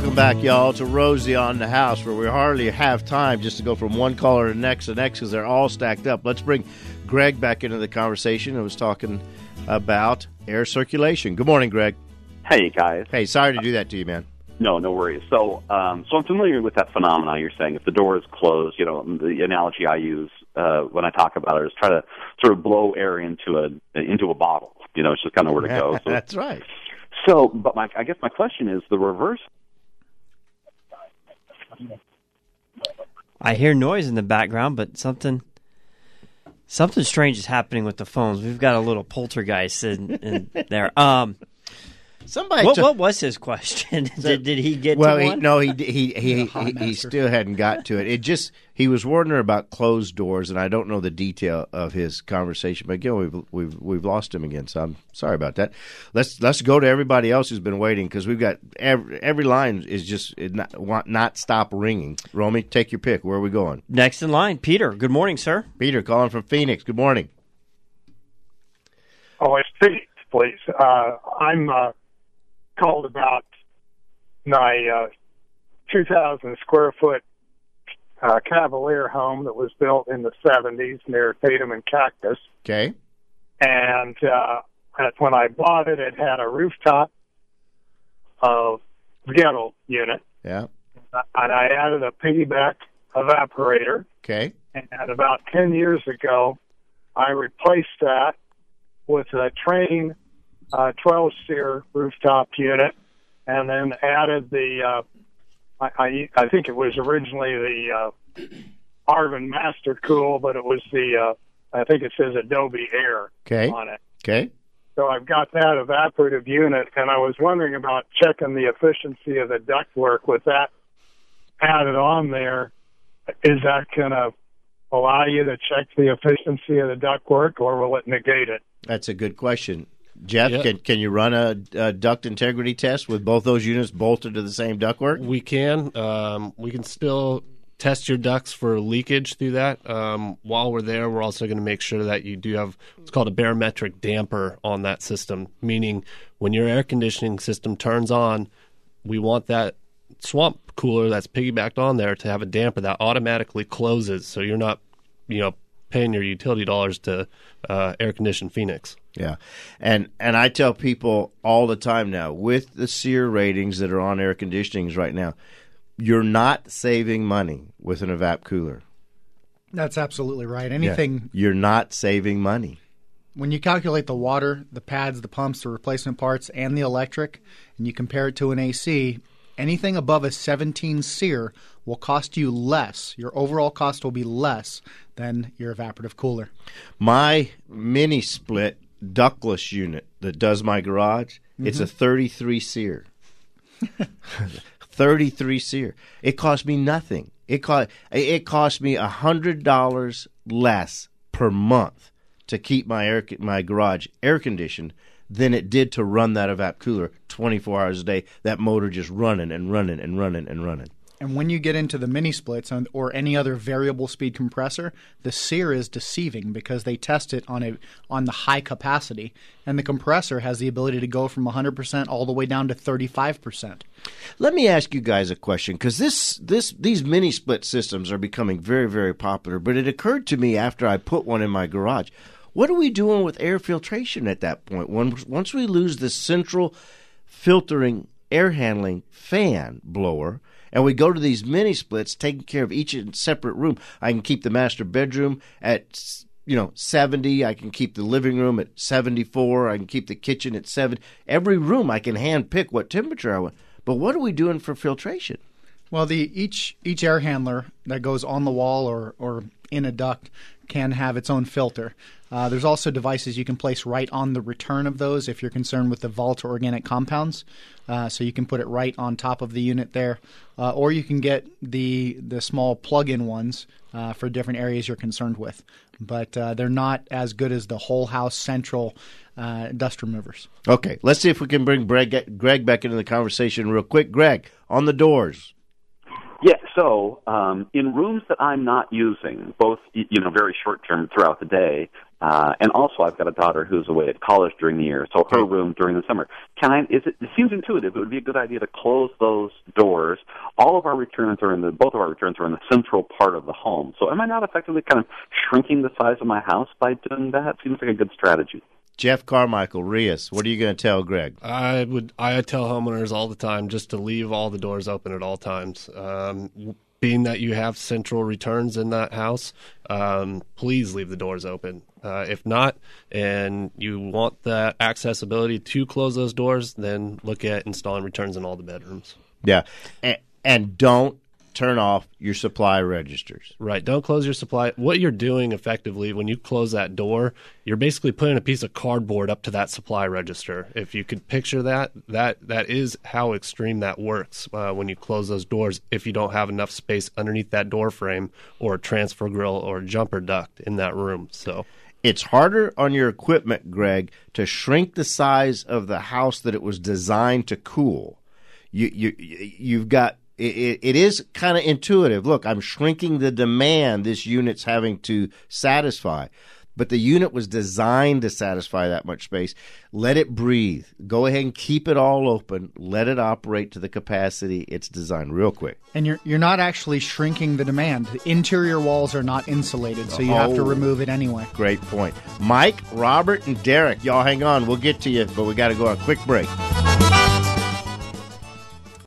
Welcome back, y'all, to Rosie on the House, where we hardly have time just to go from one caller to the next because they're all stacked up. Let's bring Greg back into the conversation who was talking about air circulation. Good morning, Greg. Hey, guys. Hey, sorry to do that to you, man. No worries. So I'm familiar with that phenomenon you're saying. If the door is closed, the analogy I use when I talk about it is try to sort of blow air into a bottle. It's just kind of where to go. So, that's right. So, but I guess my question is the reverse. I hear noise in the background, but something strange is happening with the phones. We've got a little poltergeist in there. What was his question? Did he get to one? He still hadn't got to it. He was wondering about closed doors, and I don't know the detail of his conversation. But again, we've lost him again, so I'm sorry about that. Let's go to everybody else who's been waiting because we've got every line is just not stop ringing. Romy, take your pick. Where are we going? Next in line, Peter. Good morning, sir. Peter, calling from Phoenix. Good morning. Oh, it's Phoenix, please. I'm called about my 2,000 square foot Cavalier home that was built in the 70s near Tatum and Cactus. Okay. And when I bought it, it had a rooftop ghetto unit. Yeah. And I added a piggyback evaporator. Okay. And about 10 years ago, I replaced that with a Trane 12-SEER rooftop unit, and then added the, I think it was originally the Arvin Master Cool, but it was the, I think it says Adobe Air on it. Okay. So I've got that evaporative unit, and I was wondering about checking the efficiency of the ductwork with that added on there. Is that going to allow you to check the efficiency of the ductwork, or will it negate it? That's a good question. Jeff, Yep. Can you run a duct integrity test with both those units bolted to the same ductwork? We can. We can still test your ducts for leakage through that. While we're there, we're also going to make sure that you do have what's called a barometric damper on that system, meaning when your air conditioning system turns on, we want that swamp cooler that's piggybacked on there to have a damper that automatically closes, so you're not, paying your utility dollars to air condition Phoenix. Yeah, and I tell people all the time now, with the SEER ratings that are on air conditionings right now, you're not saving money with an evap cooler. That's absolutely right. You're not saving money. When you calculate the water, the pads, the pumps, the replacement parts, and the electric, and you compare it to an AC, anything above a 17 SEER will cost you less. Your overall cost will be less than your evaporative cooler. My mini split ductless unit that does my garage, it's a 33 SEER. 33 SEER. It cost me nothing. It cost me $100 less per month to keep my garage air conditioned than it did to run that evap cooler 24 hours a day. That motor just running and running and running and running. And when you get into the mini splits or any other variable speed compressor, the SEER is deceiving because they test it on the high capacity, and the compressor has the ability to go from 100% all the way down to 35%. Let me ask you guys a question, because these mini split systems are becoming very, very popular. But it occurred to me after I put one in my garage, what are we doing with air filtration at that point? Once we lose the central filtering air handling fan blower, and we go to these mini splits, taking care of each separate room. I can keep the master bedroom at 70. I can keep the living room at 74. I can keep the kitchen at 7. Every room I can hand pick what temperature I want. But what are we doing for filtration? Well, each air handler that goes on the wall or in a duct can have its own filter. There's also devices you can place right on the return of those if you're concerned with the volatile organic compounds. So you can put it right on top of the unit there. Or you can get the small plug-in ones for different areas you're concerned with. But they're not as good as the whole house central dust removers. Okay, let's see if we can bring Greg back into the conversation real quick. Greg, on the doors. Yeah, so in rooms that I'm not using, both very short term throughout the day, And also, I've got a daughter who's away at college during the year, so her room during the summer. It seems intuitive. It would be a good idea to close those doors. Both of our returns are in the central part of the home. So, am I not effectively kind of shrinking the size of my house by doing that? Seems like a good strategy. Jeff Carmichael, Rios, what are you going to tell Greg? I tell homeowners all the time just to leave all the doors open at all times. Being that you have central returns in that house, please leave the doors open. If not, and you want that accessibility to close those doors, then look at installing returns in all the bedrooms. Yeah, and don't turn off your supply registers. Right, don't close your supply. What you're doing effectively when you close that door, you're basically putting a piece of cardboard up to that supply register. If you could picture that is how extreme that works when you close those doors if you don't have enough space underneath that door frame or a transfer grill or a jumper duct in that room. So it's harder on your equipment, Greg, to shrink the size of the house that it was designed to cool. You've got it is kind of intuitive. Look, I'm shrinking the demand this unit's having to satisfy. But the unit was designed to satisfy that much space. Let it breathe. Go ahead and keep it all open. Let it operate to the capacity it's designed real quick. And you're not actually shrinking the demand. The interior walls are not insulated, so you have to remove it anyway. Great point. Mike, Robert, and Derek, y'all hang on. We'll get to you, but we got to go on a quick break.